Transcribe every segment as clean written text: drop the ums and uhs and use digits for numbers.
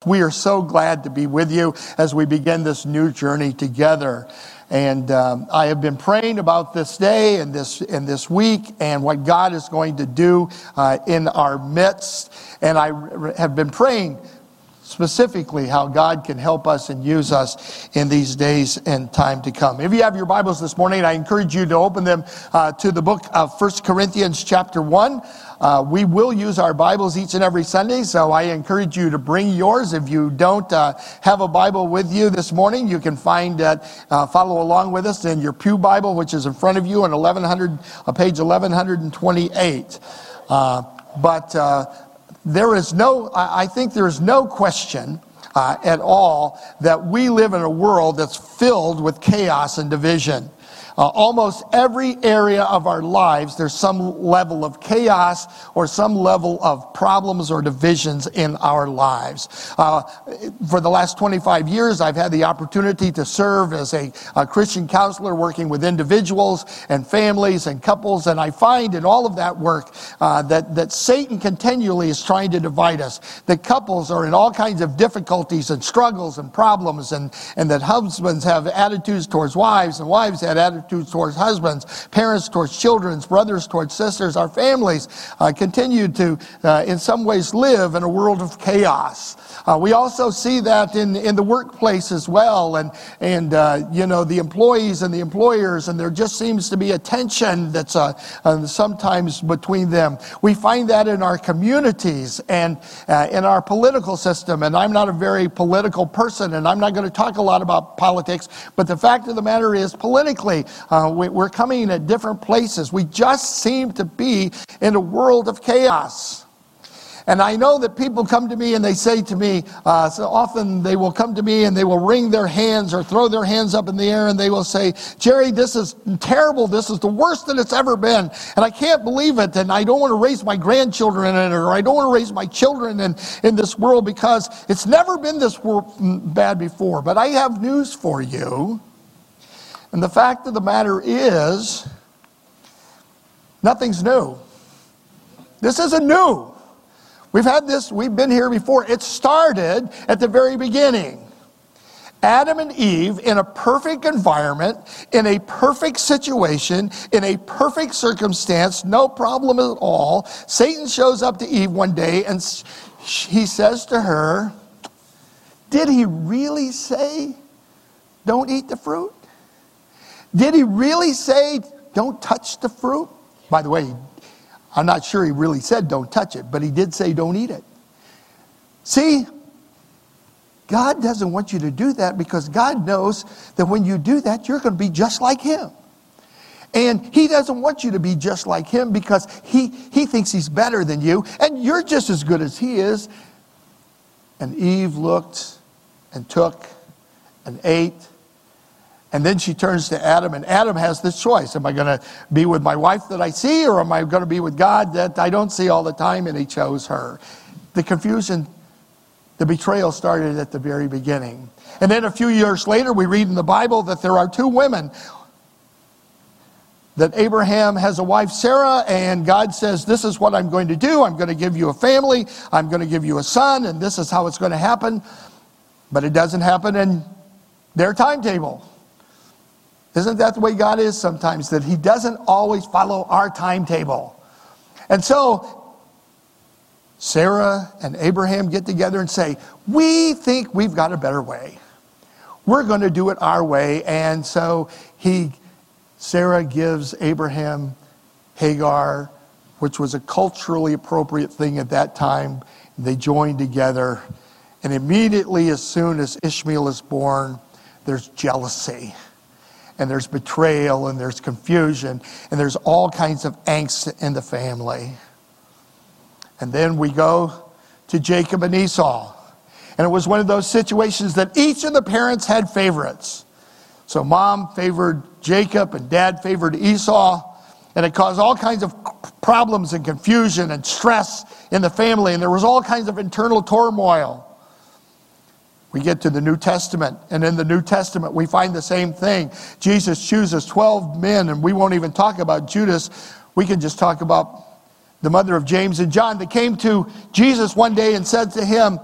We are so glad to be with you as we begin this new journey together. And I have been praying about this day and this week and what God is going to do in our midst. And I have been praying specifically how God can help us and use us in these days and time to come. If you have your Bibles this morning, I encourage you to open them to the book of 1 Corinthians chapter 1. We will use our Bibles each and every Sunday, so I encourage you to bring yours. If you don't have a Bible with you this morning, you can find follow along with us in your pew Bible, which is in front of you on page 1128. I think there is no question at all that we live in a world that's filled with chaos and division. Almost every area of our lives, there's some level of chaos or some level of problems or divisions in our lives. For the last 25 years, I've had the opportunity to serve as a Christian counselor working with individuals and families and couples, and I find in all of that work that Satan continually is trying to divide us. That couples are in all kinds of difficulties and struggles and problems, and that husbands have attitudes towards wives, and wives have attitudes towards husbands, parents towards children, brothers towards sisters. Our families continue to, in some ways, live in a world of chaos. We also see that in the workplace as well, and the employees and the employers, and there just seems to be a tension that's sometimes between them. We find that in our communities and in our political system, and I'm not a very political person, and I'm not going to talk a lot about politics, but the fact of the matter is, politically, we're coming at different places. We just seem to be in a world of chaos. And I know that people come to me and they say to me, so often they will come to me and they will wring their hands or throw their hands up in the air and they will say, Jerry, this is terrible. This is the worst that it's ever been. And I can't believe it. And I don't want to raise my grandchildren in it, or I don't want to raise my children in this world because it's never been this bad before. But I have news for you. And the fact of the matter is, nothing's new. This isn't new. We've had this, we've been here before. It started at the very beginning. Adam and Eve in a perfect environment, in a perfect situation, in a perfect circumstance, no problem at all. Satan shows up to Eve one day and he says to her, did he really say, don't eat the fruit? Did he really say, don't touch the fruit? By the way, I'm not sure he really said don't touch it, but he did say don't eat it. See, God doesn't want you to do that because God knows that when you do that, you're going to be just like him. And he doesn't want you to be just like him because he thinks he's better than you, and you're just as good as he is. And Eve looked and took and ate. And then she turns to Adam, and Adam has this choice. Am I going to be with my wife that I see, or am I going to be with God that I don't see all the time? And he chose her. The confusion, the betrayal started at the very beginning. And then a few years later, we read in the Bible that there are two women. That Abraham has a wife, Sarah, and God says, this is what I'm going to do. I'm going to give you a family. I'm going to give you a son, and this is how it's going to happen. But it doesn't happen in their timetable. Isn't that the way God is sometimes? That he doesn't always follow our timetable. And so, Sarah and Abraham get together and say, we think we've got a better way. We're going to do it our way. And so, Sarah gives Abraham Hagar, which was a culturally appropriate thing at that time. They join together. And immediately, as soon as Ishmael is born, there's jealousy. And there's betrayal, and there's confusion, and there's all kinds of angst in the family. And then we go to Jacob and Esau. And it was one of those situations that each of the parents had favorites. So mom favored Jacob, and dad favored Esau. And it caused all kinds of problems and confusion and stress in the family. And there was all kinds of internal turmoil. We get to the New Testament, and in the New Testament we find the same thing. Jesus chooses 12 men, and we won't even talk about Judas. We can just talk about the mother of James and John. They came to Jesus one day and said to him,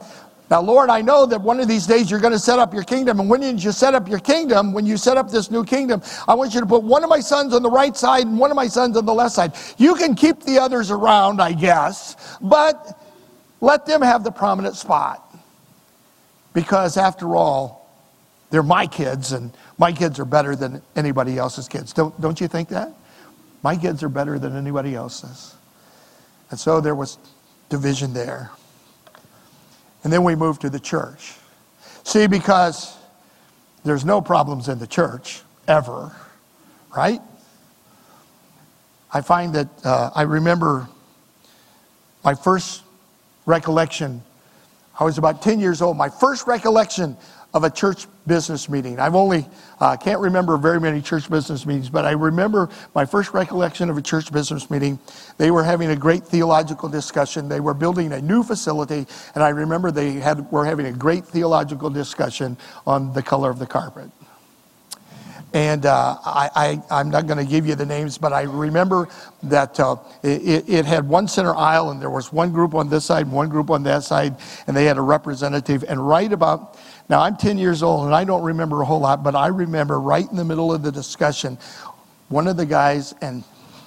Now, Lord, I know that one of these days you're going to set up your kingdom. And when you set up your kingdom, when you set up this new kingdom, I want you to put one of my sons on the right side and one of my sons on the left side. You can keep the others around, I guess, but let them have the prominent spot. Because after all, they're my kids, and my kids are better than anybody else's kids. Don't you think that? My kids are better than anybody else's. And so there was division there. And then we moved to the church. See, because there's no problems in the church, ever, right? I find that I remember my first recollection. I was about 10 years old. My first recollection of a church business meeting. I've only, can't remember very many church business meetings, but I remember my first recollection of a church business meeting. They were having a great theological discussion. They were building a new facility, and I remember were having a great theological discussion on the color of the carpet. And I'm not going to give you the names, but I remember that it had one center aisle, and there was one group on this side and one group on that side, and they had a representative. And right about, now I'm 10 years old, and I don't remember a whole lot, but I remember right in the middle of the discussion, one of the guys on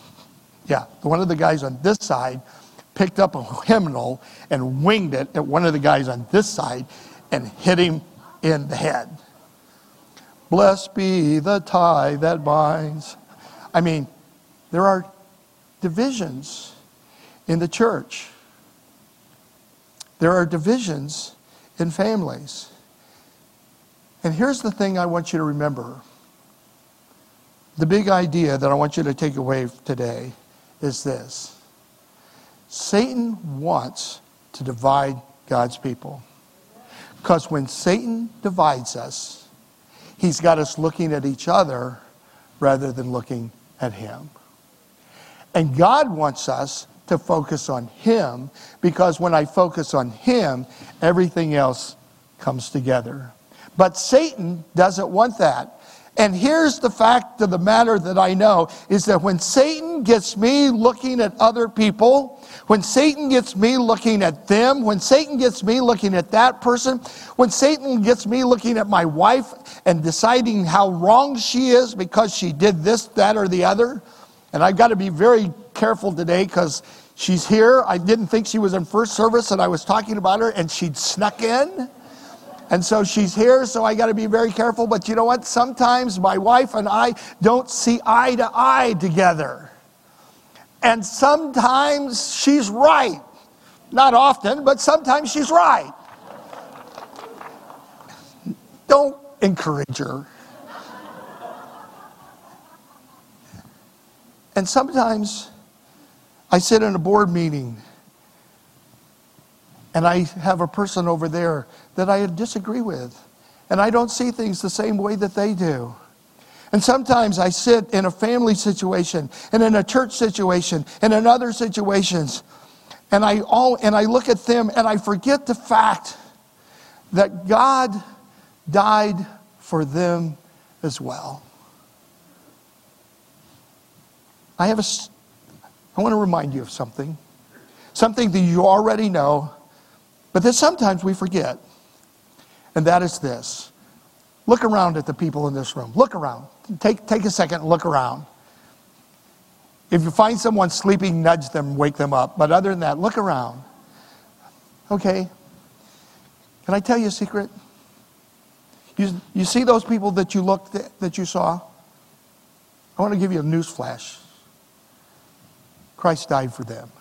this side picked up a hymnal and winged it at one of the guys on this side and hit him in the head. Blessed be the tie that binds. I mean, there are divisions in the church. There are divisions in families. And here's the thing I want you to remember. The big idea that I want you to take away today is this. Satan wants to divide God's people. Because when Satan divides us, he's got us looking at each other rather than looking at him. And God wants us to focus on him, because when I focus on him, everything else comes together. But Satan doesn't want that. And here's the fact of the matter that I know, is that when Satan gets me looking at other people, when Satan gets me looking at them, when Satan gets me looking at that person, when Satan gets me looking at my wife and deciding how wrong she is because she did this, that, or the other, and I've got to be very careful today because she's here. I didn't think she was in first service, and I was talking about her, and she'd snuck in. And so she's here, so I got to be very careful. But you know what? Sometimes my wife and I don't see eye to eye together. And sometimes she's right. Not often, but sometimes she's right. Don't encourage her. And sometimes I sit in a board meeting and I have a person over there that I disagree with. And I don't see things the same way that they do. And sometimes I sit in a family situation and in a church situation and in other situations. And I look at them and I forget the fact that God died for them as well. I want to remind you of something. Something that you already know, but that sometimes we forget. And that is this. Look around at the people in this room. Look around. Take a second and look around. If you find someone sleeping, nudge them, wake them up. But other than that, look around. Okay. Can I tell you a secret? You see those people that you saw? I want to give you a news flash. Christ died for them.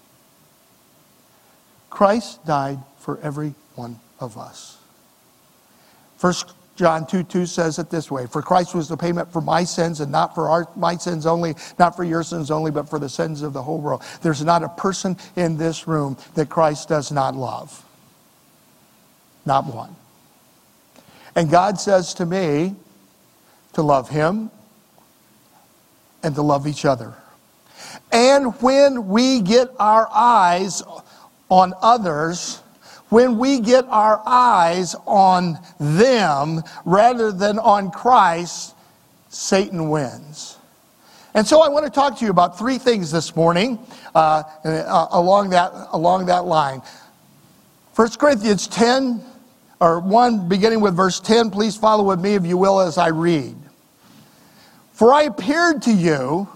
Christ died for every one of us. 1 John 2:2 says it this way: for Christ was the payment for my sins, and not for my sins only, not for your sins only, but for the sins of the whole world. There's not a person in this room that Christ does not love. Not one. And God says to me to love him and to love each other. And when we get our eyes on others, when we get our eyes on them rather than on Christ, Satan wins. And so I want to talk to you about three things this morning along that line. 1 Corinthians 10, or 1, beginning with verse 10, please follow with me if you will as I read. For I appealed to you,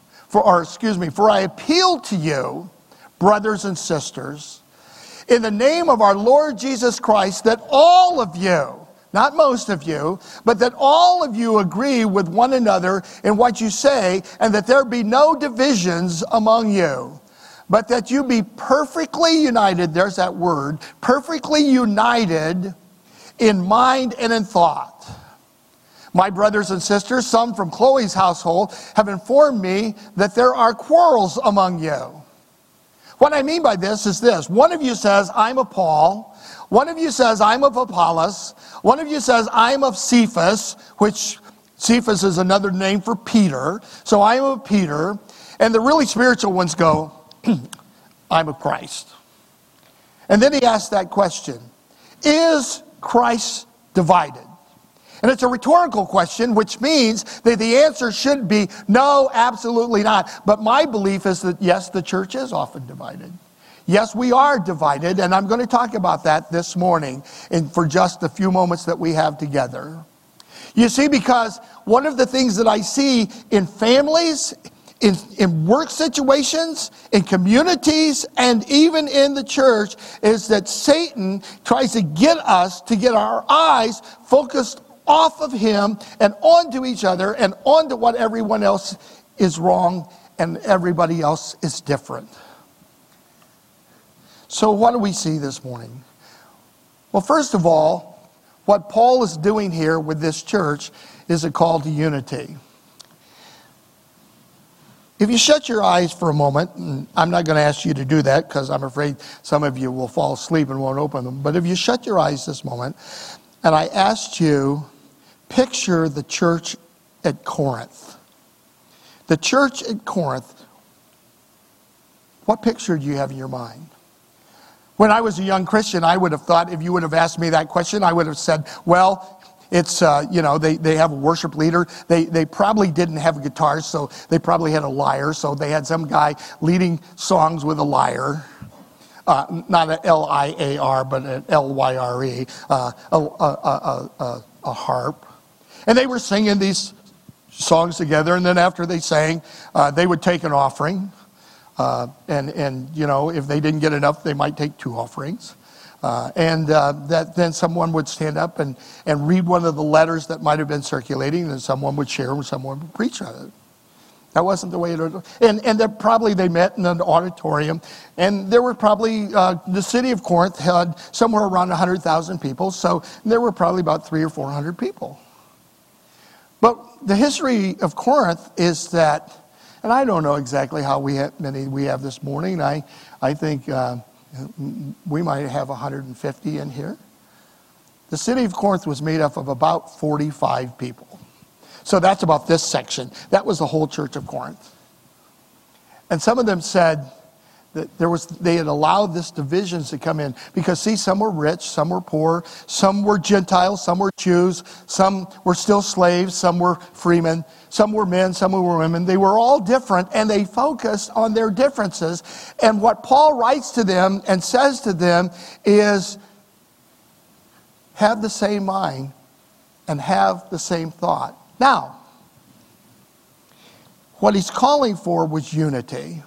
brothers and sisters, in the name of our Lord Jesus Christ, that all of you, not most of you, but that all of you agree with one another in what you say, and that there be no divisions among you, but that you be perfectly united, there's that word, perfectly united in mind and in thought. My brothers and sisters, some from Chloe's household, have informed me that there are quarrels among you. What I mean by this is this. One of you says, I'm of Paul. One of you says, I'm of Apollos. One of you says, I'm of Cephas, which Cephas is another name for Peter. So I'm of Peter. And the really spiritual ones go, I'm of Christ. And then he asks that question, is Christ divided? And it's a rhetorical question, which means that the answer should be no, absolutely not. But my belief is that yes, the church is often divided. Yes, we are divided, and I'm going to talk about that this morning for just a few moments that we have together. You see, because one of the things that I see in families, in work situations, in communities, and even in the church is that Satan tries to get us to get our eyes focused off of him and onto each other and onto what everyone else is wrong and everybody else is different. So what do we see this morning? Well, first of all, what Paul is doing here with this church is a call to unity. If you shut your eyes for a moment, and I'm not going to ask you to do that because I'm afraid some of you will fall asleep and won't open them, but if you shut your eyes this moment, and I asked you, picture the church at Corinth. The church at Corinth, what picture do you have in your mind? When I was a young Christian, I would have thought, if you would have asked me that question, I would have said, well, it's, they have a worship leader. They probably didn't have guitars, so they probably had a lyre. So they had some guy leading songs with a lyre. Not an L-I-A-R, but an L-Y-R-E, a harp. And they were singing these songs together, and then after they sang, they would take an offering. And if they didn't get enough, they might take 2 offerings. Then someone would stand up and read one of the letters that might have been circulating, and someone would share and someone would preach on it. That wasn't the way it was. And they met in an auditorium, and there were probably, the city of Corinth had somewhere around 100,000 people, so there were probably about 300 or 400 people. But the history of Corinth is that, and I don't know exactly how many we have this morning. I think we might have 150 in here. The city of Corinth was made up of about 45 people. So that's about this section. That was the whole church of Corinth. And some of them said that they had allowed this divisions to come in because, see, some were rich, some were poor, some were Gentiles, some were Jews, some were still slaves, some were freemen, some were men, some were women. They were all different, and they focused on their differences. And what Paul writes to them and says to them is, have the same mind and have the same thought. Now, what he's calling for was unity.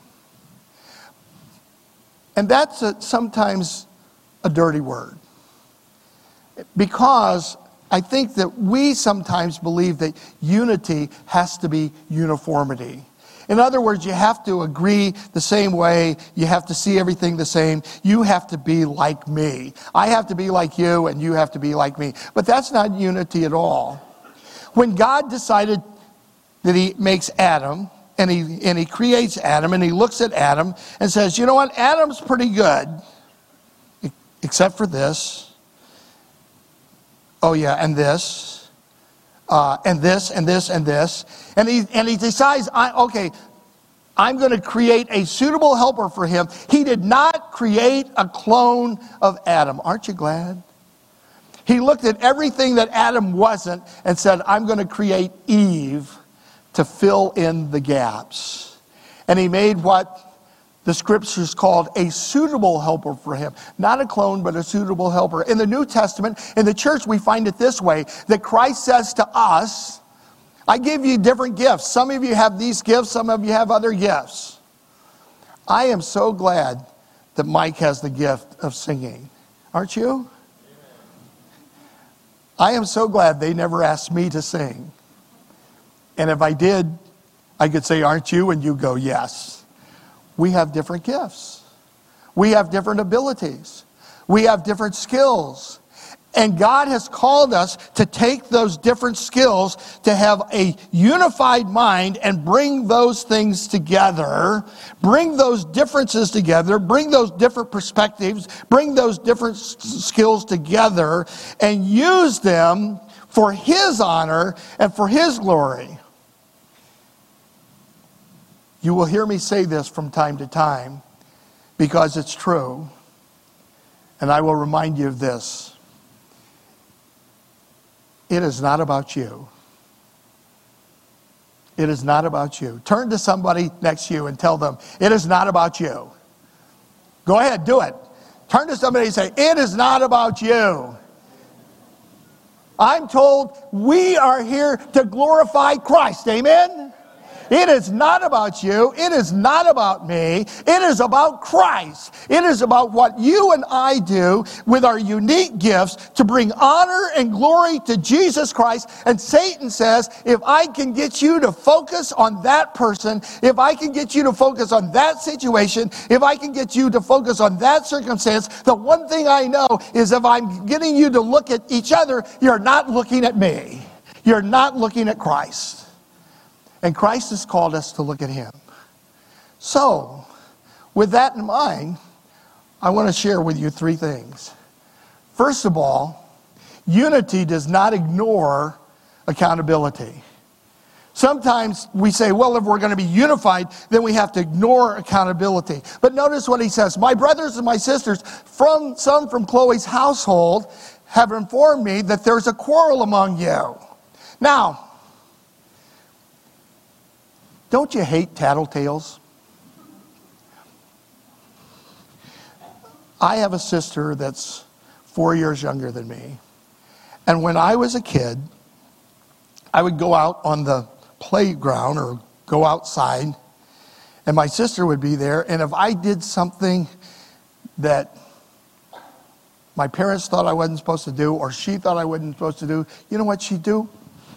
And that's sometimes a dirty word. Because I think that we sometimes believe that unity has to be uniformity. In other words, you have to agree the same way. You have to see everything the same. You have to be like me. I have to be like you, and you have to be like me. But that's not unity at all. When God decided that he makes Adam, and he creates Adam, and he looks at Adam and says, you know what, Adam's pretty good, except for this. Oh yeah, and this, and this, and this, and this. And he decides, I'm going to create a suitable helper for him. He did not create a clone of Adam. Aren't you glad? He looked at everything that Adam wasn't and said, I'm going to create Eve to fill in the gaps. And he made what the scriptures called a suitable helper for him. Not a clone, but a suitable helper. In the New Testament, in the church, we find it this way, that Christ says to us, I give you different gifts. Some of you have these gifts, some of you have other gifts. I am so glad that Mike has the gift of singing. Aren't you? I am so glad they never asked me to sing. And if I did, I could say, aren't you? And you go, yes. We have different gifts. We have different abilities. We have different skills. And God has called us to take those different skills, to have a unified mind and bring those things together, bring those differences together, bring those different perspectives, bring those different skills together, and use them for His honor and for His glory. You will hear me say this from time to time because it's true. And I will remind you of this. It is not about you. It is not about you. Turn to somebody next to you and tell them, it is not about you. Go ahead, do it. Turn to somebody and say, it is not about you. I'm told we are here to glorify Christ. Amen? It is not about you. It is not about me. It is about Christ. It is about what you and I do with our unique gifts to bring honor and glory to Jesus Christ. And Satan says, if I can get you to focus on that person, if I can get you to focus on that situation, if I can get you to focus on that circumstance, the one thing I know is if I'm getting you to look at each other, you're not looking at me. You're not looking at Christ. And Christ has called us to look at Him. So, with that in mind, I want to share with you three things. First of all, unity does not ignore accountability. Sometimes we say, well, if we're going to be unified, then we have to ignore accountability. But notice what he says. My brothers and my sisters, some from Chloe's household, have informed me that there's a quarrel among you. Now, don't you hate tattletales? I have a sister that's 4 years younger than me. And when I was a kid, I would go out on the playground or go outside, and my sister would be there. And if I did something that my parents thought I wasn't supposed to do, or she thought I wasn't supposed to do, you know what she'd do?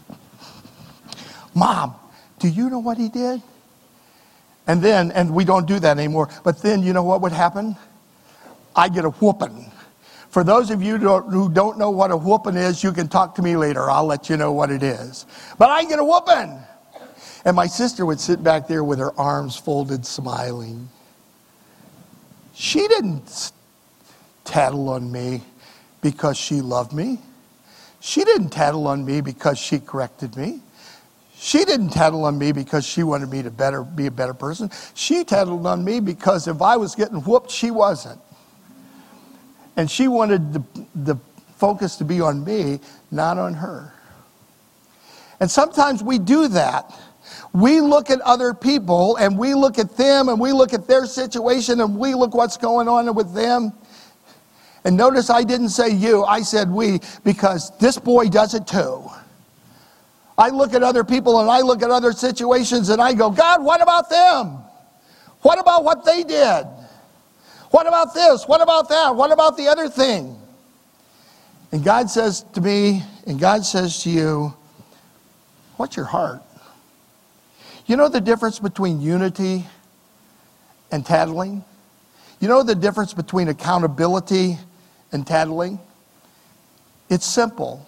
Mom, do you know what he did? And we don't do that anymore. But then you know what would happen? I get a whooping. For those of you who don't know what a whooping is, you can talk to me later. I'll let you know what it is. But I get a whooping. And my sister would sit back there with her arms folded, smiling. She didn't tattle on me because she loved me. She didn't tattle on me because she corrected me. She didn't tattle on me because she wanted me to be a better person. She tattled on me because if I was getting whooped, she wasn't. And she wanted the focus to be on me, not on her. And sometimes we do that. We look at other people and we look at them and we look at their situation and we look what's going on with them. And notice I didn't say you, I said we, because this boy does it too. I look at other people and I look at other situations and I go, God, what about them? What about what they did? What about this? What about that? What about the other thing? And God says to me, and God says to you, what's your heart? You know the difference between unity and tattling? You know the difference between accountability and tattling? It's simple.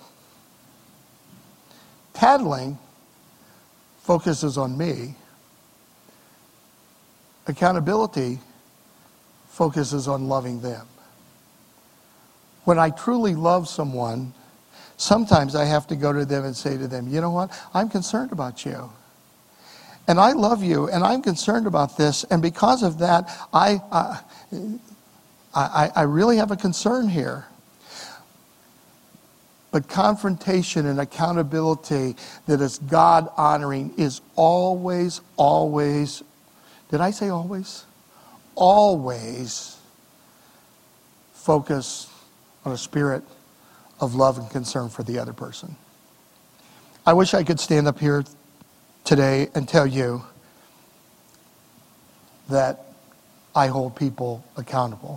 Tattling focuses on me. Accountability focuses on loving them. When I truly love someone, sometimes I have to go to them and say to them, you know what? I'm concerned about you. And I love you, and I'm concerned about this. And because of that, I really have a concern here. But confrontation and accountability that is God-honoring is always, did I say always? always focus on a spirit of love and concern for the other person. I wish I could stand up here today and tell you that I hold people accountable.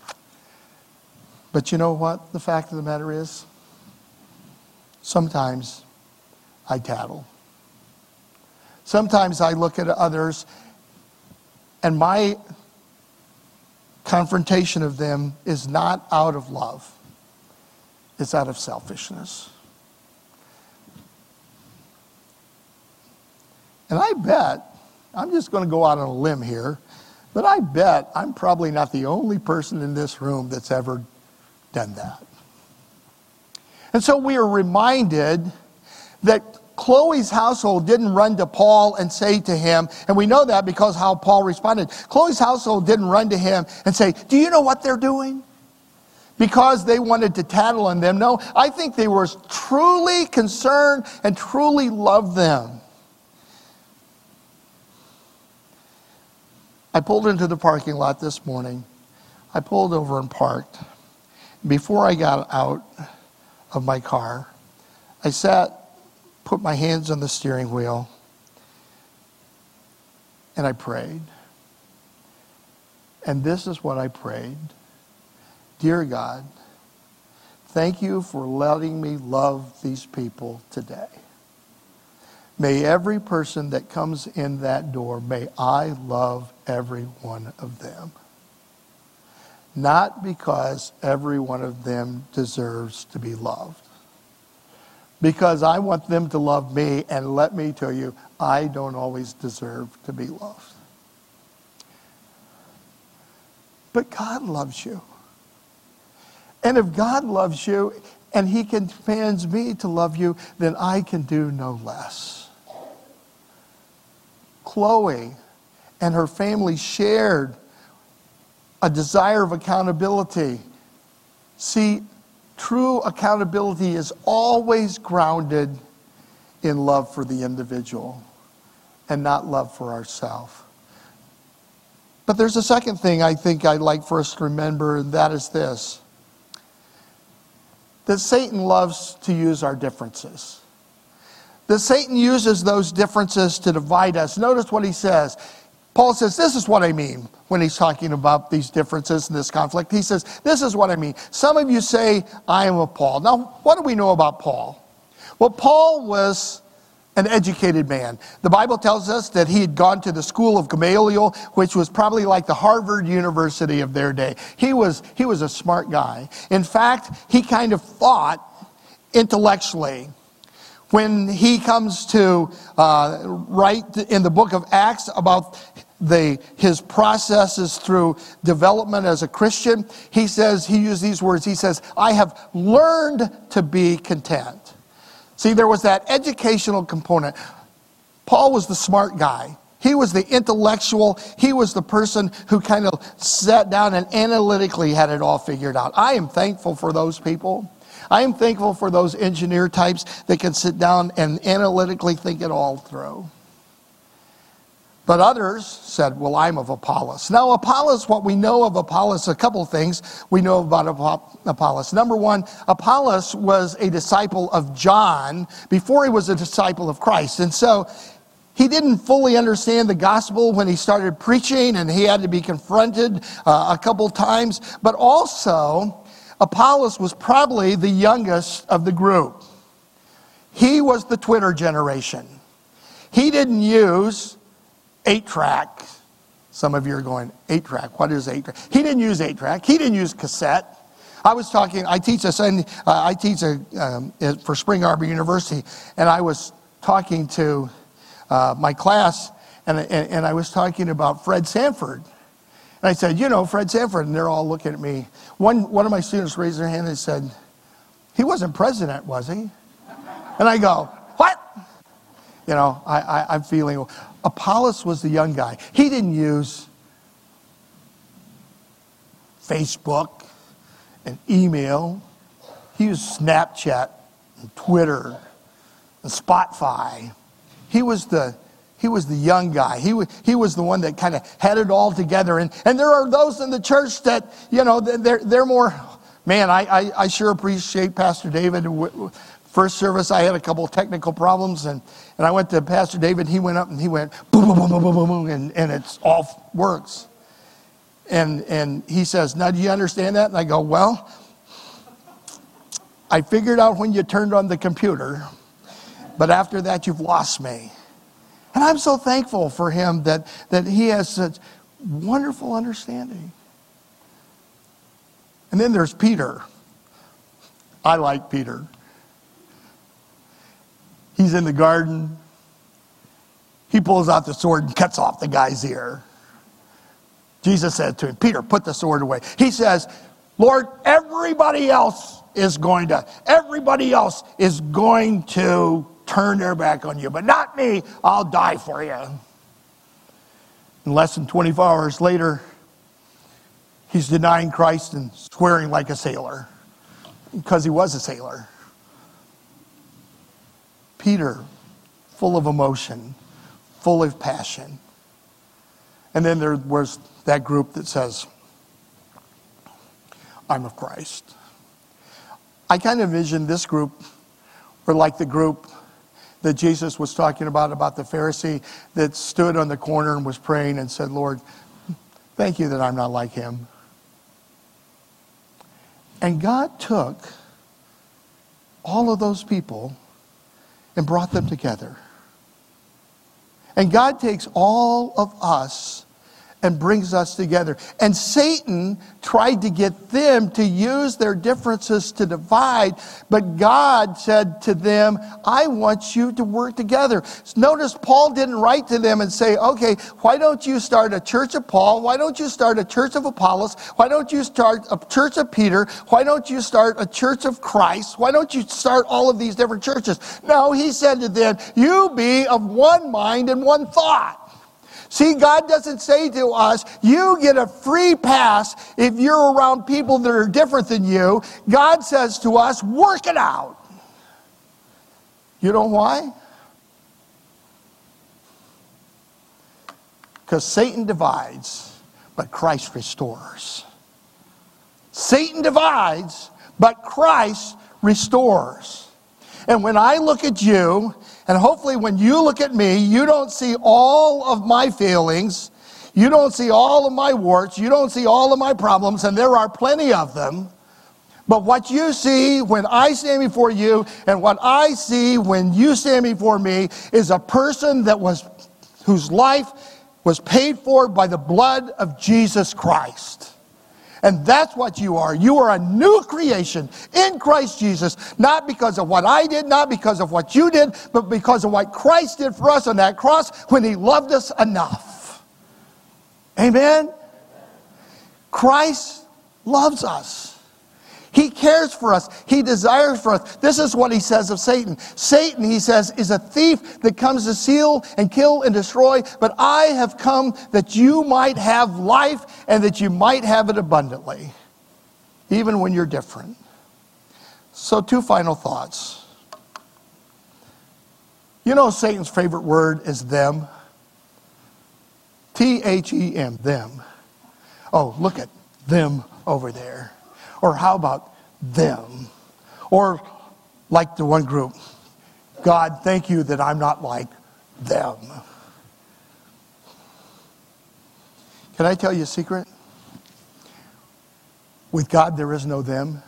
But you know what the fact of the matter is? Sometimes I tattle. Sometimes I look at others and my confrontation of them is not out of love. It's out of selfishness. And I bet, I'm just going to go out on a limb here, but I bet I'm probably not the only person in this room that's ever done that. And so we are reminded that Chloe's household didn't run to Paul and say to him, and we know that because how Paul responded. Chloe's household didn't run to him and say, do you know what they're doing? Because they wanted to tattle on them. No, I think they were truly concerned and truly loved them. I pulled into the parking lot this morning. I pulled over and parked. Before I got out of my car, I put my hands on the steering wheel, and I prayed. And this is what I prayed. Dear God, thank you for letting me love these people today. May every person that comes in that door, may I love every one of them. Not because every one of them deserves to be loved. Because I want them to love me, and let me tell you, I don't always deserve to be loved. But God loves you. And if God loves you, and He commands me to love you, then I can do no less. Chloe and her family shared a desire of accountability. See, true accountability is always grounded in love for the individual and not love for ourselves. But there's a second thing I think I'd like for us to remember, and that is this. That Satan loves to use our differences. That Satan uses those differences to divide us. Notice what he says. Paul says, this is what I mean when he's talking about these differences and this conflict. He says, this is what I mean. Some of you say, I am of Paul. Now, what do we know about Paul? Well, Paul was an educated man. The Bible tells us that he had gone to the school of Gamaliel, which was probably like the Harvard University of their day. He was a smart guy. In fact, he kind of thought intellectually. When he comes to write in the book of Acts about his processes through development as a Christian, he used these words. He says, I have learned to be content. See, there was that educational component. Paul was the smart guy. He was the intellectual. He was the person who kind of sat down and analytically had it all figured out. I am thankful for those people. I am thankful for those engineer types that can sit down and analytically think it all through. But others said, well, I'm of Apollos. Now, Apollos, what we know of Apollos, a couple things we know about Apollos. Number one, Apollos was a disciple of John before he was a disciple of Christ. And so he didn't fully understand the gospel when he started preaching, and he had to be confronted a couple times. But also, Apollos was probably the youngest of the group. He was the Twitter generation. He didn't use 8-track. Some of you are going, 8-track, what is 8-track? He didn't use 8-track. He didn't use cassette. I teach for Spring Arbor University, and I was talking to my class, and I was talking about Fred Sanford. And I said, Fred Sanford, and they're all looking at me. One of my students raised their hand and said, he wasn't president, was he? And I go, what? I'm feeling, Apollos was the young guy. He didn't use Facebook and email. He used Snapchat and Twitter and Spotify. He was the He was the young guy. He was the one that kind of had it all together. And there are those in the church that, they're more, man, I sure appreciate Pastor David. First service, I had a couple of technical problems, and I went to Pastor David. He went up and he went boom, boom, boom, boom, boom, boom, boom, and it's all works. And he says, now do you understand that? And I go, well, I figured out when you turned on the computer, but after that you've lost me. And I'm so thankful for him that he has such wonderful understanding. And then there's Peter. I like Peter. He's in the garden. He pulls out the sword and cuts off the guy's ear. Jesus said to him, Peter, put the sword away. He says, Lord, everybody else is going to turn their back on you, but not me. I'll die for you. And less than 24 hours later, he's denying Christ and swearing like a sailor, because he was a sailor. Peter, full of emotion, full of passion. And then there was that group that says, I'm of Christ. I kind of envision this group were like the group that Jesus was talking about the Pharisee that stood on the corner and was praying and said, Lord, thank you that I'm not like him. And God took all of those people and brought them together. And God takes all of us and brings us together. And Satan tried to get them to use their differences to divide, but God said to them, I want you to work together. Notice Paul didn't write to them and say, okay, why don't you start a church of Paul? Why don't you start a church of Apollos? Why don't you start a church of Peter? Why don't you start a church of Christ? Why don't you start all of these different churches? No, he said to them, you be of one mind and one thought. See, God doesn't say to us, you get a free pass if you're around people that are different than you. God says to us, work it out. You know why? Because Satan divides, but Christ restores. Satan divides, but Christ restores. And when I look at you, and hopefully when you look at me, you don't see all of my failings. You don't see all of my warts. You don't see all of my problems, and there are plenty of them. But what you see when I stand before you and what I see when you stand before me is a person whose life was paid for by the blood of Jesus Christ. And that's what you are. You are a new creation in Christ Jesus, not because of what I did, not because of what you did, but because of what Christ did for us on that cross when he loved us enough. Amen? Christ loves us. He cares for us. He desires for us. This is what he says of Satan. Satan, he says, is a thief that comes to steal and kill and destroy. But I have come that you might have life and that you might have it abundantly, even when you're different. So 2 final thoughts. You know Satan's favorite word is them. T-H-E-M, them. Oh, look at them over there. Or how about them? Or like the one group, God, thank you that I'm not like them. Can I tell you a secret? With God, there is no them.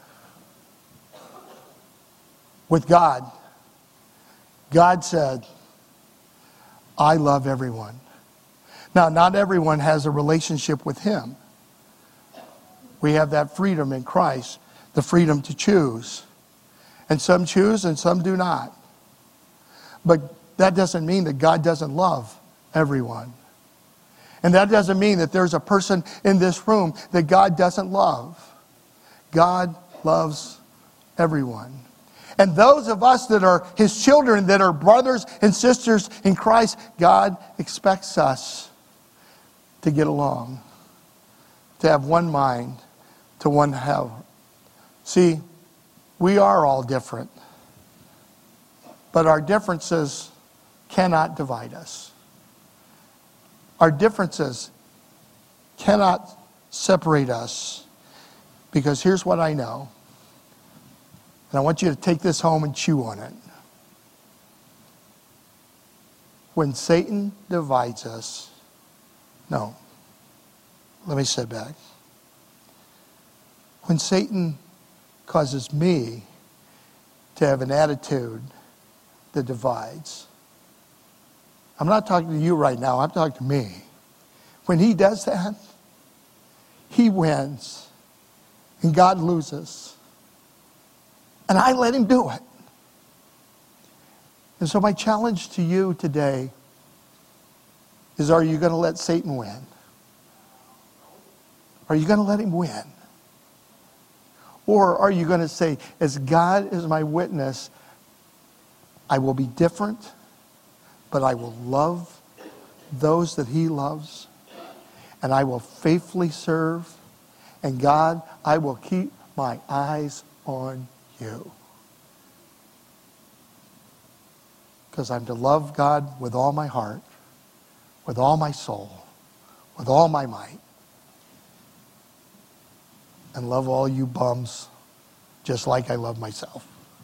With God, God said, I love everyone. Now, not everyone has a relationship with him. We have that freedom in Christ, the freedom to choose. And some choose and some do not. But that doesn't mean that God doesn't love everyone. And that doesn't mean that there's a person in this room that God doesn't love. God loves everyone. And those of us that are his children, that are brothers and sisters in Christ, God expects us to get along, to have one mind, to one health. See, we are all different, but our differences cannot divide us. Our differences cannot separate us, because here's what I know. And I want you to take this home and chew on it. When Satan divides us, no, let me sit back. When Satan causes me to have an attitude that divides, I'm not talking to you right now, I'm talking to me. When he does that, he wins and God loses. And I let him do it. And so my challenge to you today is, are you going to let Satan win? Are you going to let him win? Or are you going to say, as God is my witness, I will be different, but I will love those that he loves, and I will faithfully serve, and God, I will keep my eyes on you. Because I'm to love God with all my heart, with all my soul, with all my might, and love all you bums just like I love myself.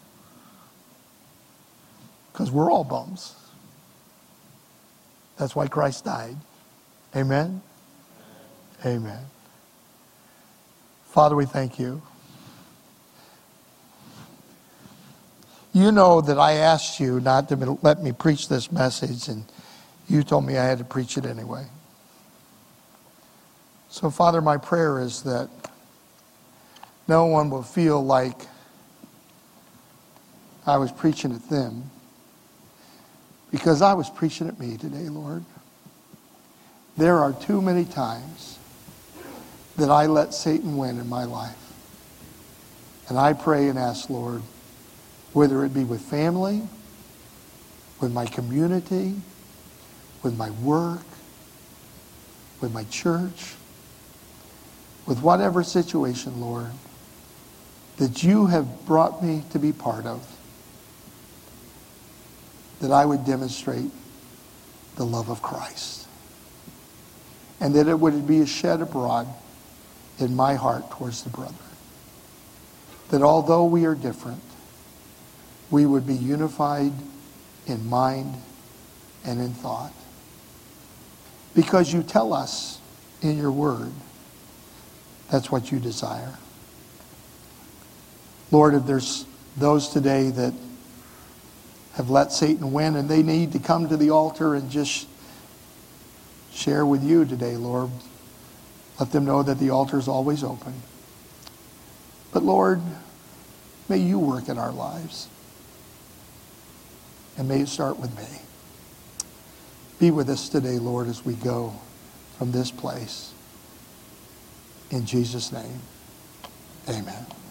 Because we're all bums. That's why Christ died. Amen? Amen. Father, we thank you. You know that I asked you not to let me preach this message, and you told me I had to preach it anyway. So, Father, my prayer is that no one will feel like I was preaching at them, because I was preaching at me today, Lord. There are too many times that I let Satan win in my life. And I pray and ask, Lord, whether it be with family, with my community, with my work, with my church, with whatever situation, Lord, that you have brought me to be part of, that I would demonstrate the love of Christ. And that it would be shed abroad in my heart towards the brethren. That although we are different, we would be unified in mind and in thought. Because you tell us in your word, that's what you desire. Lord, if there's those today that have let Satan win and they need to come to the altar and just share with you today, Lord, let them know that the altar is always open. But Lord, may you work in our lives. And may it start with me. Be with us today, Lord, as we go from this place. In Jesus' name, amen.